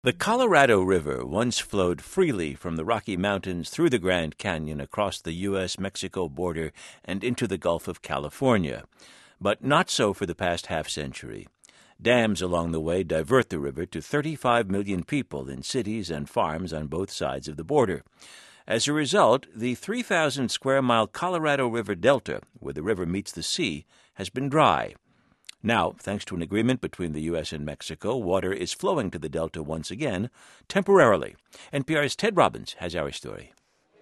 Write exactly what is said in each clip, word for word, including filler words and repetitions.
The Colorado River once flowed freely from the Rocky Mountains through the Grand Canyon across the U S Mexico border and into the Gulf of California. But not so for the past half-century. Dams along the way divert the river to thirty-five million people in cities and farms on both sides of the border. As a result, the three thousand square mile Colorado River Delta, where the river meets the sea, has been dry. Now, thanks to an agreement between the U S and Mexico, water is flowing to the Delta once again, temporarily. N P R's Ted Robbins has our story.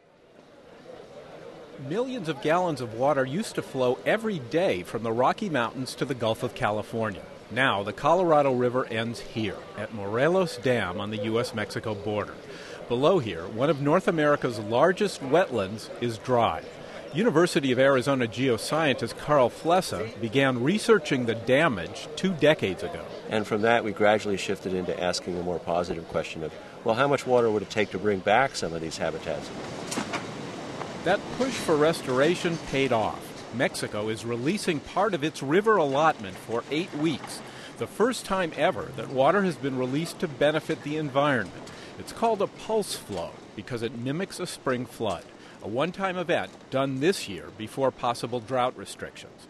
Millions of gallons of water used to flow every day from the Rocky Mountains to the Gulf of California. Now, the Colorado River ends here, at Morelos Dam on the U S Mexico border. Below here, one of North America's largest wetlands is dry. University of Arizona geoscientist Carl Flessa began researching the damage two decades ago. And from that, we gradually shifted into asking a more positive question of, well, how much water would it take to bring back some of these habitats? That push for restoration paid off. Mexico is releasing part of its river allotment for eight weeks, the first time ever that water has been released to benefit the environment. It's called a pulse flow because it mimics a spring flood. A one-time event done this year before possible drought restrictions.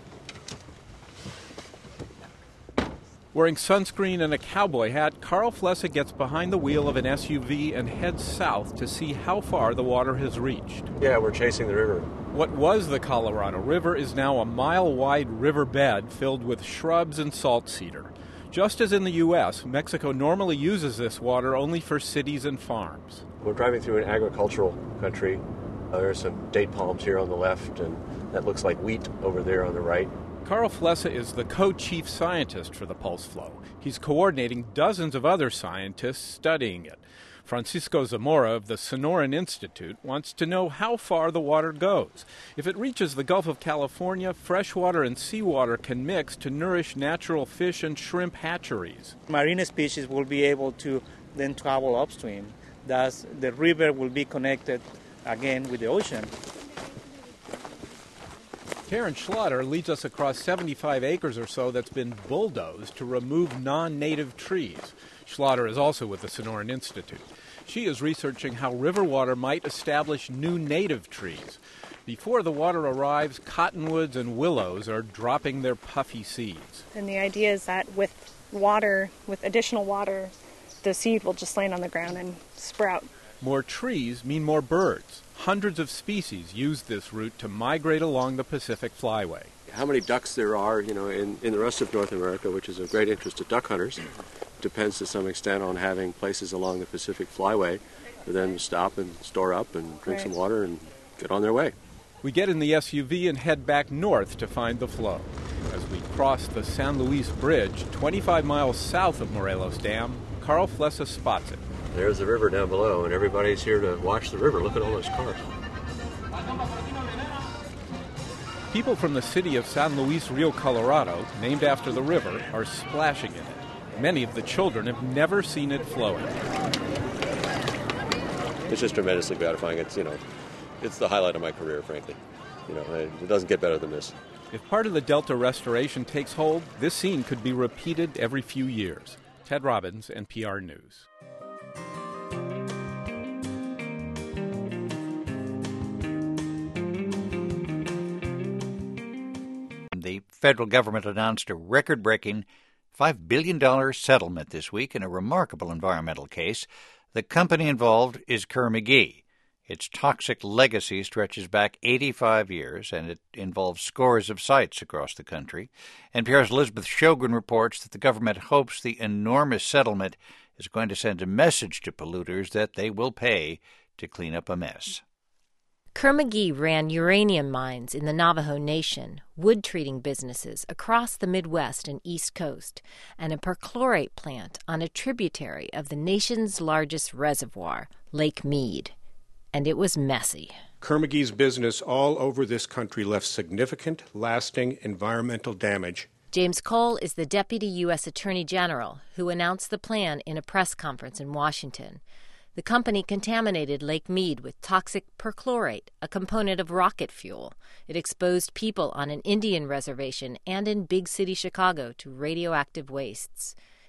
Wearing sunscreen and a cowboy hat, Carl Flessa gets behind the wheel of an S U V and heads south to see how far the water has reached. Yeah, we're chasing the river. What was the Colorado River is now a mile-wide riverbed filled with shrubs and salt cedar. Just as in the U S, Mexico normally uses this water only for cities and farms. We're driving through an agricultural country. Uh, there are some date palms here on the left, and that looks like wheat over there on the right. Carl Flessa is the co-chief scientist for the pulse flow. He's coordinating dozens of other scientists studying it. Francisco Zamora of the Sonoran Institute wants to know how far the water goes. If it reaches the Gulf of California, freshwater and seawater can mix to nourish natural fish and shrimp hatcheries. Marine species will be able to then travel upstream. Thus, the river will be connected again with the ocean. Karen Schlatter leads us across seventy-five acres or so that's been bulldozed to remove non-native trees. Schlatter is also with the Sonoran Institute. She is researching how river water might establish new native trees. Before the water arrives, cottonwoods and willows are dropping their puffy seeds. And the idea is that with water, with additional water, the seed will just land on the ground and sprout. More trees mean more birds. Hundreds of species use this route to migrate along the Pacific Flyway. How many ducks there are, you know, in, in the rest of North America, which is of great interest to duck hunters, depends to some extent on having places along the Pacific Flyway for them to stop and store up and drink right. some water and get on their way. We get in the S U V and head back north to find the flow. As we cross the San Luis Bridge, twenty-five miles south of Morelos Dam, Carl Flessa spots it. There's the river down below, and everybody's here to watch the river. Look at all those cars. People from the city of San Luis Rio Colorado, named after the river, are splashing in it. Many of the children have never seen it flowing. It's just tremendously gratifying. It's, you know, it's the highlight of my career, frankly. You know, it doesn't get better than this. If part of the Delta restoration takes hold, this scene could be repeated every few years. Ted Robbins, N P R News. The federal government announced a record-breaking five billion dollars settlement this week in a remarkable environmental case. The company involved is Kerr-McGee. Its toxic legacy stretches back eighty-five years, and it involves scores of sites across the country. N P R's Elizabeth Sjogren reports that the government hopes the enormous settlement is going to send a message to polluters that they will pay to clean up a mess. Kerr-McGee ran uranium mines in the Navajo Nation, wood-treating businesses across the Midwest and East Coast, and a perchlorate plant on a tributary of the nation's largest reservoir, Lake Mead. And it was messy. Kerr-McGee's business all over this country left significant, lasting environmental damage. James Cole is the Deputy U S Attorney General who announced the plan in a press conference in Washington. The company contaminated Lake Mead with toxic perchlorate, a component of rocket fuel. It exposed people on an Indian reservation and in big city Chicago to radioactive wastes.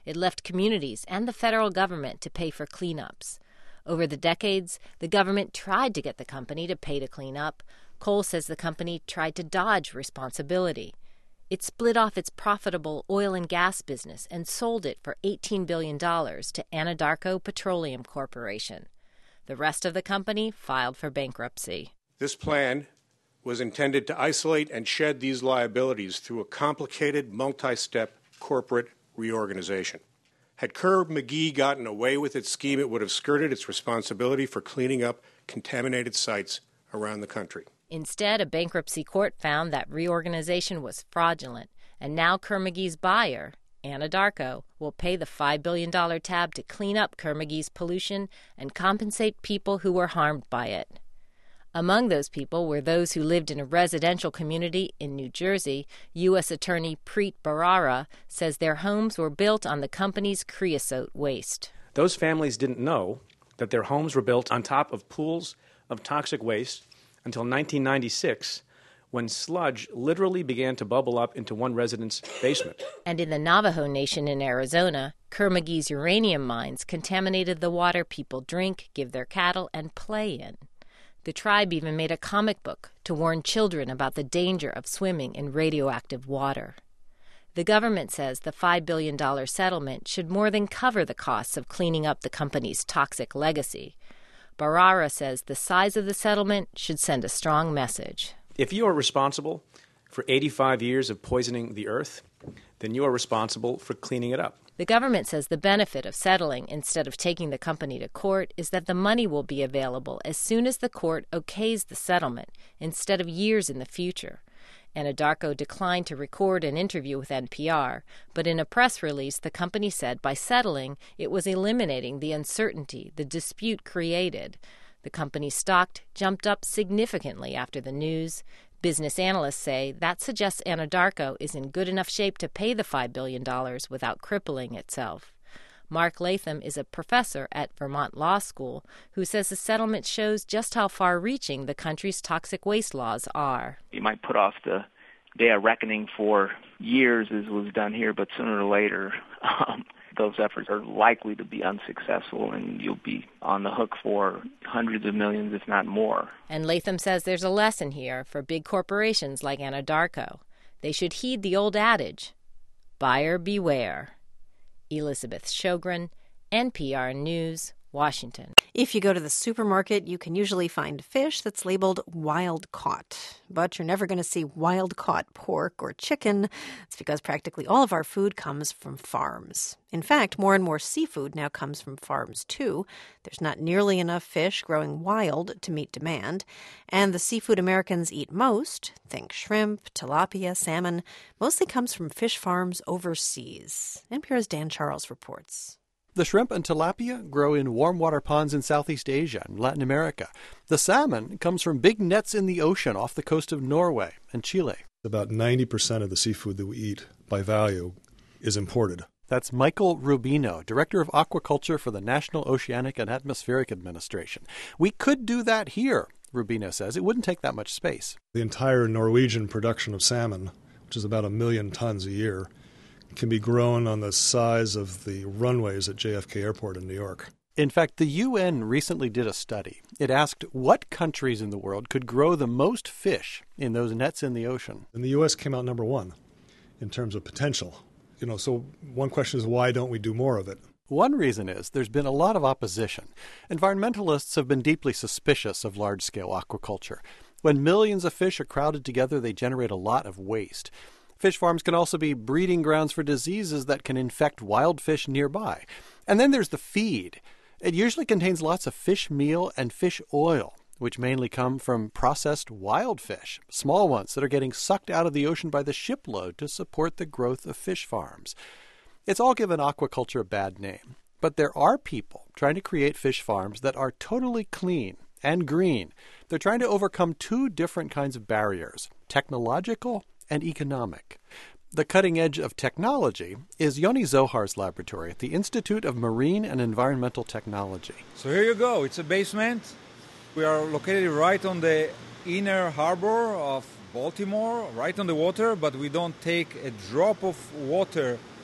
It left communities and the federal government to pay for cleanups. Over the decades, the government tried to get the company to pay to clean up. Cole says the company tried to dodge responsibility. It split off its profitable oil and gas business and sold it for eighteen billion dollars to Anadarko Petroleum Corporation. The rest of the company filed for bankruptcy. This plan was intended to isolate and shed these liabilities through a complicated, multi-step corporate reorganization. Had Kerr-McGee gotten away with its scheme, it would have skirted its responsibility for cleaning up contaminated sites around the country. Instead, a bankruptcy court found that reorganization was fraudulent, and now Kerr-McGee's buyer, Anadarko, will pay the five billion dollars tab to clean up Kerr-McGee's pollution and compensate people who were harmed by it. Among those people were those who lived in a residential community in New Jersey. U S Attorney Preet Bharara says their homes were built on the company's creosote waste. Those families didn't know that their homes were built on top of pools of toxic waste until nineteen ninety-six, when sludge literally began to bubble up into one resident's basement. And in the Navajo Nation in Arizona, Kerr-McGee's uranium mines contaminated the water people drink, give their cattle, and play in. The tribe even made a comic book to warn children about the danger of swimming in radioactive water. The government says the five billion dollars settlement should more than cover the costs of cleaning up the company's toxic legacy. Bharara says the size of the settlement should send a strong message. If you are responsible for eighty-five years of poisoning the earth, then you are responsible for cleaning it up. The government says the benefit of settling instead of taking the company to court is that the money will be available as soon as the court okays the settlement, instead of years in the future. Anadarko declined to record an interview with N P R, but in a press release, the company said by settling, it was eliminating the uncertainty the dispute created. The company's stock jumped up significantly after the news. Business analysts say that suggests Anadarko is in good enough shape to pay the five billion dollars without crippling itself. Mark Latham is a professor at Vermont Law School who says the settlement shows just how far-reaching the country's toxic waste laws are. You might put off the day of reckoning for years, as was done here, but sooner or later um, those efforts are likely to be unsuccessful, and you'll be on the hook for hundreds of millions, if not more. And Latham says there's a lesson here for big corporations like Anadarko. They should heed the old adage, buyer beware. Elizabeth Sjogren, N P R News, Washington. If you go to the supermarket, you can usually find fish that's labeled wild caught. But you're never going to see wild caught pork or chicken. It's because practically all of our food comes from farms. In fact, more and more seafood now comes from farms, too. There's not nearly enough fish growing wild to meet demand. And the seafood Americans eat most, think shrimp, tilapia, salmon, mostly comes from fish farms overseas. N P R's Dan Charles reports. The shrimp and tilapia grow in warm water ponds in Southeast Asia and Latin America. The salmon comes from big nets in the ocean off the coast of Norway and Chile. About ninety percent of the seafood that we eat by value is imported. That's Michael Rubino, Director of Aquaculture for the National Oceanic and Atmospheric Administration. We could do that here, Rubino says. It wouldn't take that much space. The entire Norwegian production of salmon, which is about a million tons a year, can be grown on the size of the runways at J F K Airport in New York. In fact, the U N recently did a study. It asked what countries in the world could grow the most fish in those nets in the ocean. And the U S came out number one in terms of potential. You know, so one question is, why don't we do more of it? One reason is there's been a lot of opposition. Environmentalists have been deeply suspicious of large-scale aquaculture. When millions of fish are crowded together, they generate a lot of waste. Fish farms can also be breeding grounds for diseases that can infect wild fish nearby. And then there's the feed. It usually contains lots of fish meal and fish oil, which mainly come from processed wild fish, small ones that are getting sucked out of the ocean by the shipload to support the growth of fish farms. It's all given aquaculture a bad name. But there are people trying to create fish farms that are totally clean and green. They're trying to overcome two different kinds of barriers, technological and economic. The cutting edge of technology is Yoni Zohar's laboratory at the Institute of Marine and Environmental Technology. So here you go. It's a basement. We are located right on the inner harbor of Baltimore, right on the water, but we don't take a drop of water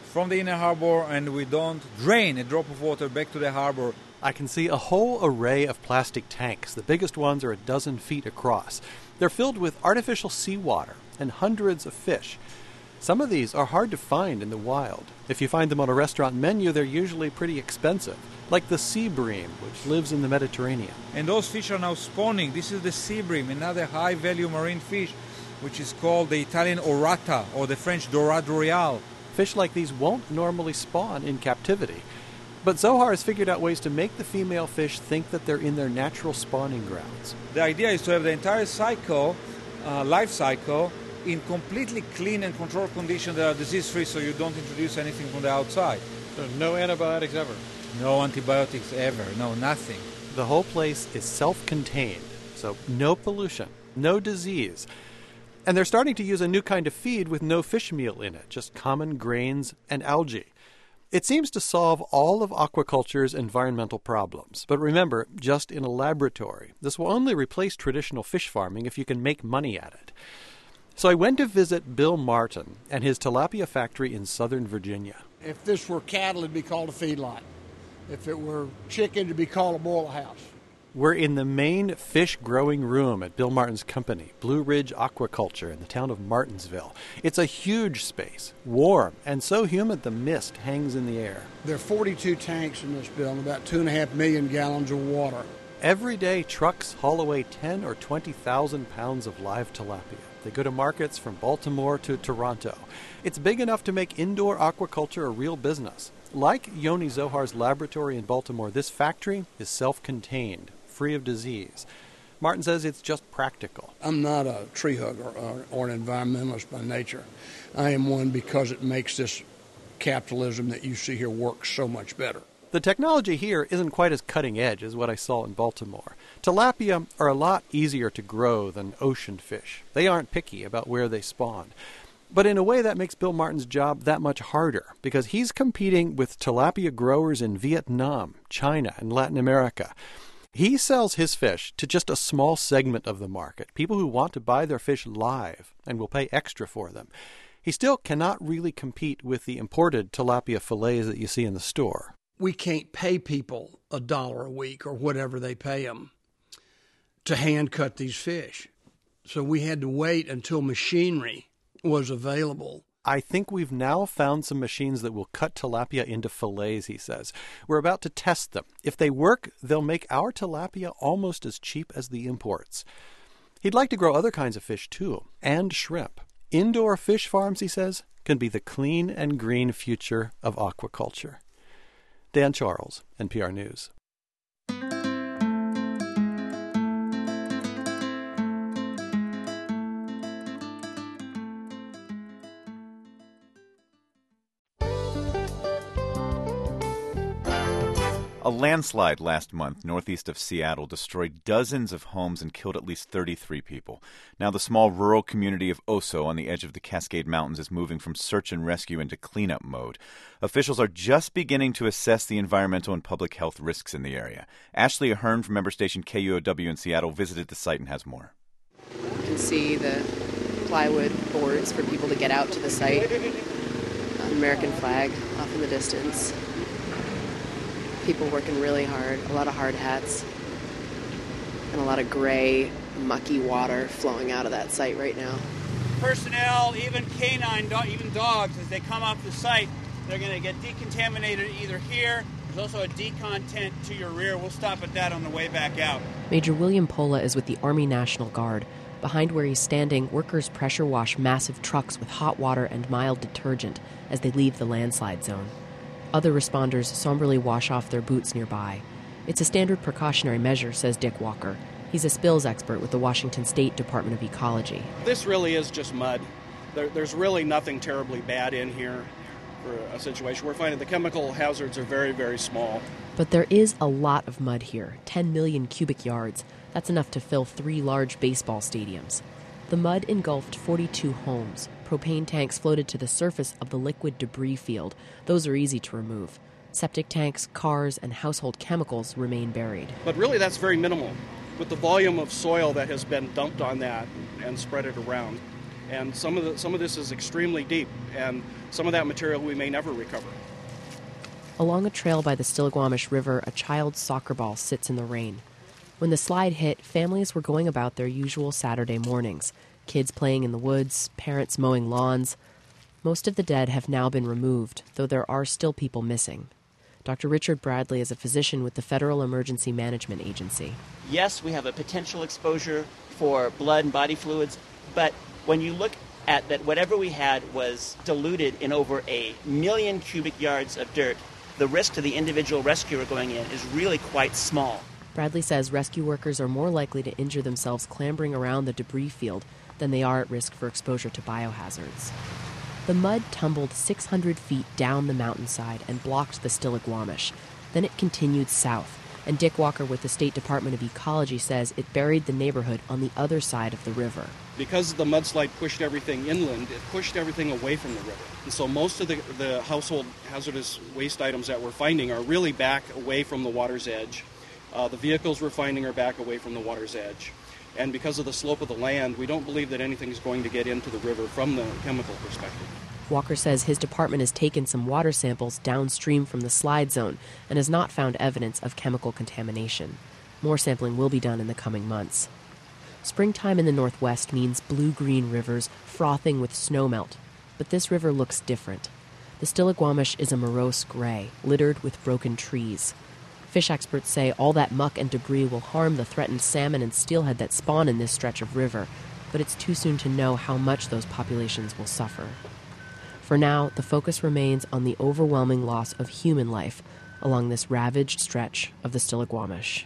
from the inner harbor, and we don't drain a drop of water back to the harbor. I can see a whole array of plastic tanks. The biggest ones are a dozen feet across. They're filled with artificial seawater and hundreds of fish. Some of these are hard to find in the wild. If you find them on a restaurant menu, they're usually pretty expensive, like the sea bream, which lives in the Mediterranean. And those fish are now spawning. This is the sea bream, another high-value marine fish, which is called the Italian orata or the French dorade royale. Fish like these won't normally spawn in captivity. But Zohar has figured out ways to make the female fish think that they're in their natural spawning grounds. The idea is to have the entire cycle, uh, life cycle, in completely clean and controlled conditions that are disease-free, so you don't introduce anything from the outside. So no antibiotics ever? No antibiotics ever, no, nothing. The whole place is self-contained, so no pollution, no disease. And they're starting to use a new kind of feed with no fish meal in it, just common grains and algae. It seems to solve all of aquaculture's environmental problems. But remember, just in a laboratory. This will only replace traditional fish farming if you can make money at it. So I went to visit Bill Martin and his tilapia factory in Southern Virginia. If this were cattle, it'd be called a feedlot. If it were chicken, it'd be called a boiler house. We're in the main fish growing room at Bill Martin's company, Blue Ridge Aquaculture, in the town of Martinsville. It's a huge space, warm, and so humid the mist hangs in the air. There are forty-two tanks in this building, about two and a half million gallons of water. Every day, trucks haul away ten or twenty thousand pounds of live tilapia. They go to markets from Baltimore to Toronto. It's big enough to make indoor aquaculture a real business. Like Yoni Zohar's laboratory in Baltimore, this factory is self-contained, free of disease. Martin says it's just practical. I'm not a tree hugger or, or an environmentalist by nature. I am one because it makes this capitalism that you see here work so much better. The technology here isn't quite as cutting edge as what I saw in Baltimore. Tilapia are a lot easier to grow than ocean fish. They aren't picky about where they spawn. But in a way that makes Bill Martin's job that much harder, because he's competing with tilapia growers in Vietnam, China, and Latin America. He sells his fish to just a small segment of the market, people who want to buy their fish live and will pay extra for them. He still cannot really compete with the imported tilapia fillets that you see in the store. We can't pay people a dollar a week or whatever they pay them to hand cut these fish. So we had to wait until machinery was available. I think we've now found some machines that will cut tilapia into fillets, he says. We're about to test them. If they work, they'll make our tilapia almost as cheap as the imports. He'd like to grow other kinds of fish, too, and shrimp. Indoor fish farms, he says, can be the clean and green future of aquaculture. Dan Charles, N P R News. A landslide last month northeast of Seattle destroyed dozens of homes and killed at least thirty-three people. Now the small rural community of Oso on the edge of the Cascade Mountains is moving from search and rescue into cleanup mode. Officials are just beginning to assess the environmental and public health risks in the area. Ashley Ahern from member station K U O W in Seattle visited the site and has more. You can see the plywood boards for people to get out to the site. An American flag off in the distance. People working really hard, a lot of hard hats, and a lot of gray, mucky water flowing out of that site right now. Personnel, even canine, even dogs, as they come off the site, they're going to get decontaminated either here. There's also a decon tent to your rear. We'll stop at that on the way back out. Major William Pola is with the Army National Guard. Behind where he's standing, workers pressure wash massive trucks with hot water and mild detergent as they leave the landslide zone. Other responders somberly wash off their boots nearby. It's a standard precautionary measure, says Dick Walker. He's a spills expert with the Washington State Department of Ecology. This really is just mud. There, there's really nothing terribly bad in here for a situation. We're finding the chemical hazards are very, very small. But there is a lot of mud here, ten million cubic yards. That's enough to fill three large baseball stadiums. The mud engulfed forty-two homes. Propane tanks floated to the surface of the liquid debris field. Those are easy to remove. Septic tanks, cars, and household chemicals remain buried. But really that's very minimal with the volume of soil that has been dumped on that and spread it around. And some of the, some of this is extremely deep, and some of that material we may never recover. Along a trail by the Stillaguamish River, a child's soccer ball sits in the rain. When the slide hit, families were going about their usual Saturday mornings. Kids playing in the woods, parents mowing lawns. Most of the dead have now been removed, though there are still people missing. Doctor Richard Bradley is a physician with the Federal Emergency Management Agency. Yes, we have a potential exposure for blood and body fluids, but when you look at that, whatever we had was diluted in over a million cubic yards of dirt, the risk to the individual rescuer going in is really quite small. Bradley says rescue workers are more likely to injure themselves clambering around the debris field than they are at risk for exposure to biohazards. The mud tumbled six hundred feet down the mountainside and blocked the Stillaguamish. Then it continued south, and Dick Walker with the State Department of Ecology says it buried the neighborhood on the other side of the river. Because the mudslide pushed everything inland, it pushed everything away from the river. And so most of the, the household hazardous waste items that we're finding are really back away from the water's edge. Uh, the vehicles we're finding are back away from the water's edge. And because of the slope of the land, we don't believe that anything is going to get into the river from the chemical perspective. Walker says his department has taken some water samples downstream from the slide zone and has not found evidence of chemical contamination. More sampling will be done in the coming months. Springtime in the Northwest means blue-green rivers frothing with snowmelt, but this river looks different. The Stillaguamish is a morose gray, littered with broken trees. Fish experts say all that muck and debris will harm the threatened salmon and steelhead that spawn in this stretch of river, but it's too soon to know how much those populations will suffer. For now, the focus remains on the overwhelming loss of human life along this ravaged stretch of the Stillaguamish.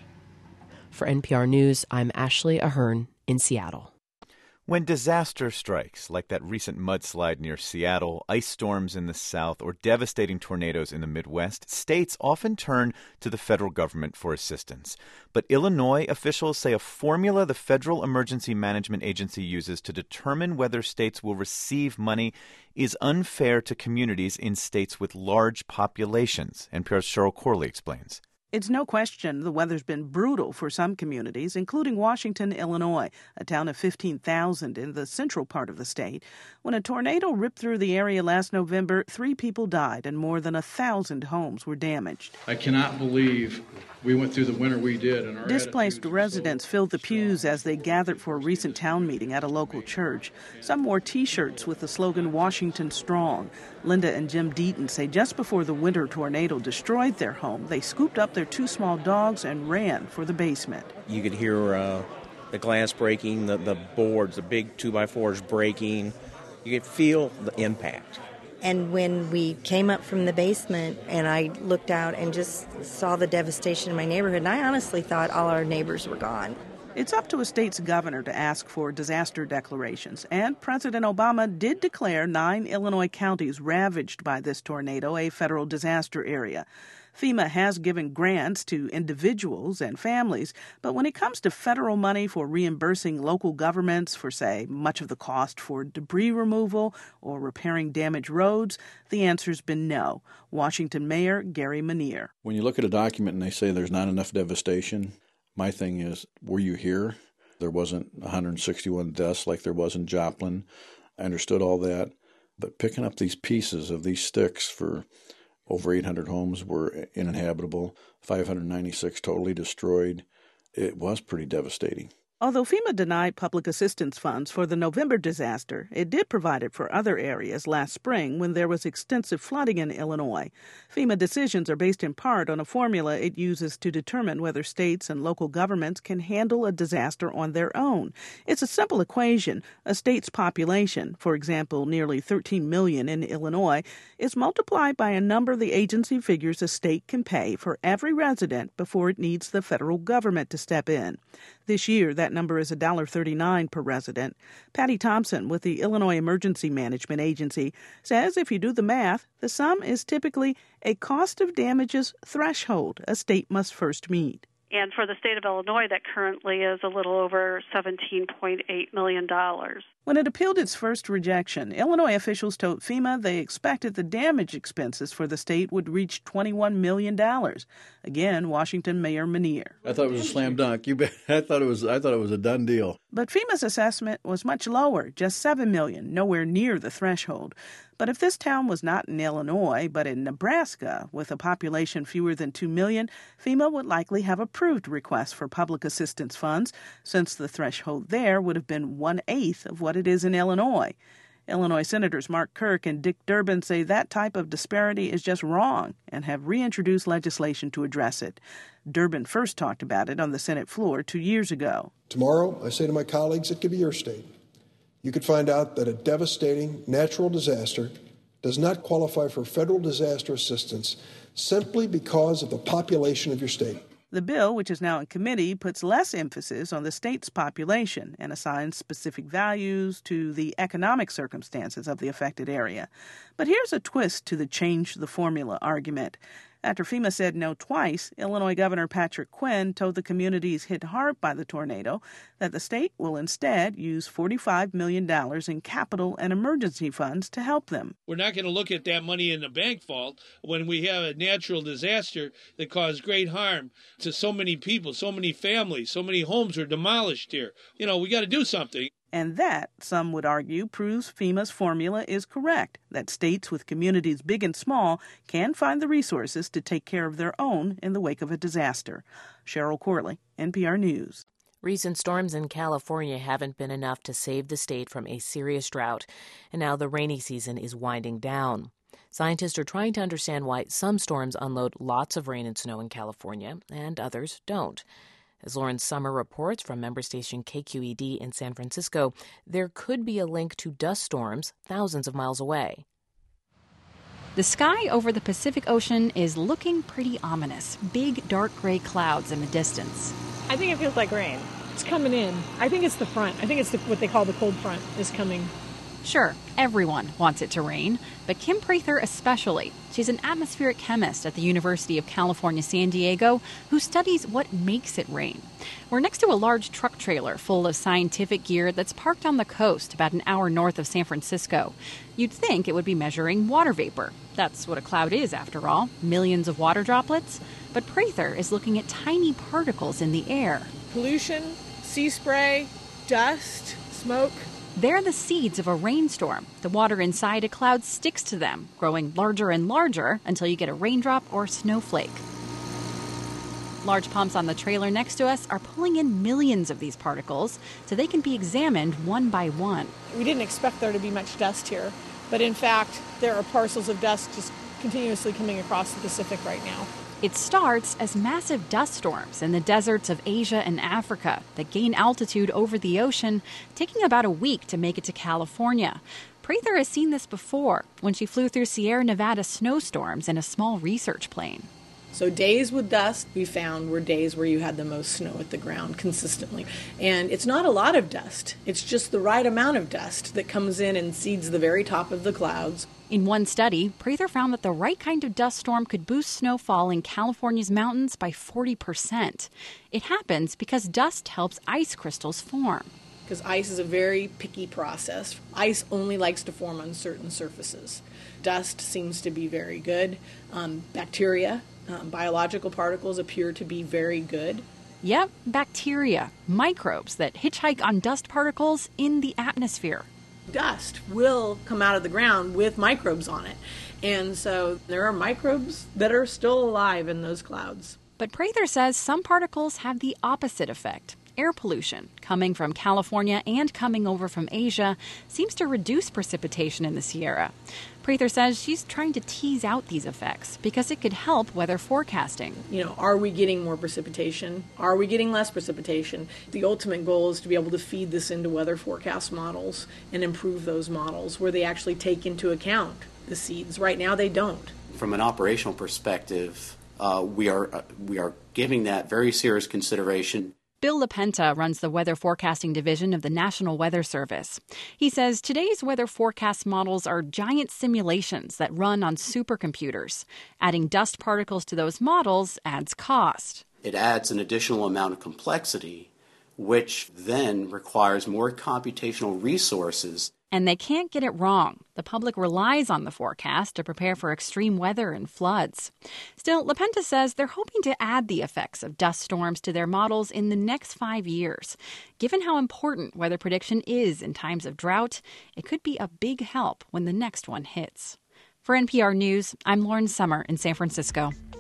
For N P R News, I'm Ashley Ahern in Seattle. When disaster strikes, like that recent mudslide near Seattle, ice storms in the South, or devastating tornadoes in the Midwest, states often turn to the federal government for assistance. But Illinois officials say a formula the Federal Emergency Management Agency uses to determine whether states will receive money is unfair to communities in states with large populations. N P R's Cheryl Corley explains. It's no question the weather's been brutal for some communities, including Washington, Illinois, a town of fifteen thousand in the central part of the state. When a tornado ripped through the area last November, three people died and more than a thousand homes were damaged. I cannot believe we went through the winter we did. And our Displaced residents filled the pews as they gathered for a recent town meeting at a local church. Some wore T-shirts with the slogan, Washington Strong. Linda and Jim Deaton say just before the winter tornado destroyed their home, they scooped up their two small dogs and ran for the basement. You could hear uh, the glass breaking, the, the boards, the big two by fours breaking. You could feel the impact. And when we came up from the basement and I looked out and just saw the devastation in my neighborhood, and I honestly thought all our neighbors were gone. It's up to a state's governor to ask for disaster declarations, and President Obama did declare nine Illinois counties ravaged by this tornado a federal disaster area. FEMA has given grants to individuals and families, but when it comes to federal money for reimbursing local governments for, say, much of the cost for debris removal or repairing damaged roads, the answer's been no. Washington Mayor Gary Menier. When you look at a document and they say there's not enough devastation, my thing is, were you here? There wasn't one hundred sixty-one deaths like there was in Joplin. I understood all that. But picking up these pieces of these sticks for over eight hundred homes were uninhabitable, five hundred ninety-six totally destroyed. It was pretty devastating. Although FEMA denied public assistance funds for the November disaster, it did provide it for other areas last spring when there was extensive flooding in Illinois. FEMA decisions are based in part on a formula it uses to determine whether states and local governments can handle a disaster on their own. It's a simple equation. A state's population, for example, nearly thirteen million in Illinois, is multiplied by a number the agency figures a state can pay for every resident before it needs the federal government to step in. This year, that number is one dollar thirty-nine per resident. Patty Thompson with the Illinois Emergency Management Agency says if you do the math, the sum is typically a cost of damages threshold a state must first meet. And for the state of Illinois, that currently is a little over seventeen point eight million dollars. When it appealed its first rejection, Illinois officials told FEMA they expected the damage expenses for the state would reach twenty-one million dollars. Again, Washington Mayor Menier. I thought it was a slam dunk. You bet. I thought it was. I thought it was a done deal. But FEMA's assessment was much lower, just seven million dollars, nowhere near the threshold. But if this town was not in Illinois, but in Nebraska, with a population fewer than two million, FEMA would likely have approved requests for public assistance funds, since the threshold there would have been one-eighth of what it is in Illinois. Illinois Senators Mark Kirk and Dick Durbin say that type of disparity is just wrong and have reintroduced legislation to address it. Durbin first talked about it on the Senate floor two years ago. Tomorrow, I say to my colleagues, it could be your state. You could find out that a devastating natural disaster does not qualify for federal disaster assistance simply because of the population of your state. The bill, which is now in committee, puts less emphasis on the state's population and assigns specific values to the economic circumstances of the affected area. But here's a twist to the change the formula argument. After FEMA said no twice, Illinois Governor Patrick Quinn told the communities hit hard by the tornado that the state will instead use forty-five million dollars in capital and emergency funds to help them. We're not going to look at that money in the bank vault when we have a natural disaster that caused great harm to so many people, so many families, so many homes were demolished here. You know, we got to do something. And that, some would argue, proves FEMA's formula is correct, that states with communities big and small can find the resources to take care of their own in the wake of a disaster. Cheryl Corley, N P R News. Recent storms in California haven't been enough to save the state from a serious drought, and now the rainy season is winding down. Scientists are trying to understand why some storms unload lots of rain and snow in California and others don't. As Lauren Summer reports from member station K Q E D in San Francisco, there could be a link to dust storms thousands of miles away. The sky over the Pacific Ocean is looking pretty ominous. Big, dark gray clouds in the distance. I think it feels like rain. It's coming in. I think it's the front. I think it's the, what they call the cold front is coming. Sure, everyone wants it to rain, but Kim Prather especially. She's an atmospheric chemist at the University of California, San Diego, who studies what makes it rain. We're next to a large truck trailer full of scientific gear that's parked on the coast about an hour north of San Francisco. You'd think it would be measuring water vapor. That's what a cloud is, after all, millions of water droplets. But Prather is looking at tiny particles in the air. Pollution, sea spray, dust, smoke. They're the seeds of a rainstorm. The water inside a cloud sticks to them, growing larger and larger until you get a raindrop or snowflake. Large pumps on the trailer next to us are pulling in millions of these particles so they can be examined one by one. We didn't expect there to be much dust here, but in fact, there are parcels of dust just continuously coming across the Pacific right now. It starts as massive dust storms in the deserts of Asia and Africa that gain altitude over the ocean, taking about a week to make it to California. Prather has seen this before when she flew through Sierra Nevada snowstorms in a small research plane. So days with dust we found were days where you had the most snow at the ground consistently. And it's not a lot of dust. It's just the right amount of dust that comes in and seeds the very top of the clouds. In one study, Prather found that the right kind of dust storm could boost snowfall in California's mountains by forty percent. It happens because dust helps ice crystals form. Because ice is a very picky process. Ice only likes to form on certain surfaces. Dust seems to be very good. Um, bacteria, um, biological particles appear to be very good. Yep, bacteria, microbes that hitchhike on dust particles in the atmosphere. Dust will come out of the ground with microbes on it. And so there are microbes that are still alive in those clouds. But Prather says some particles have the opposite effect. Air pollution, coming from California and coming over from Asia, seems to reduce precipitation in the Sierra. Prather says she's trying to tease out these effects because it could help weather forecasting. You know, are we getting more precipitation? Are we getting less precipitation? The ultimate goal is to be able to feed this into weather forecast models and improve those models where they actually take into account the seeds. Right now they don't. From an operational perspective, uh, we are uh, we are giving that very serious consideration. Bill LaPenta runs the weather forecasting division of the National Weather Service. He says today's weather forecast models are giant simulations that run on supercomputers. Adding dust particles to those models adds cost. It adds an additional amount of complexity, which then requires more computational resources. And they can't get it wrong. The public relies on the forecast to prepare for extreme weather and floods. Still, LaPenta says they're hoping to add the effects of dust storms to their models in the next five years. Given how important weather prediction is in times of drought, it could be a big help when the next one hits. For N P R News, I'm Lauren Sommer in San Francisco.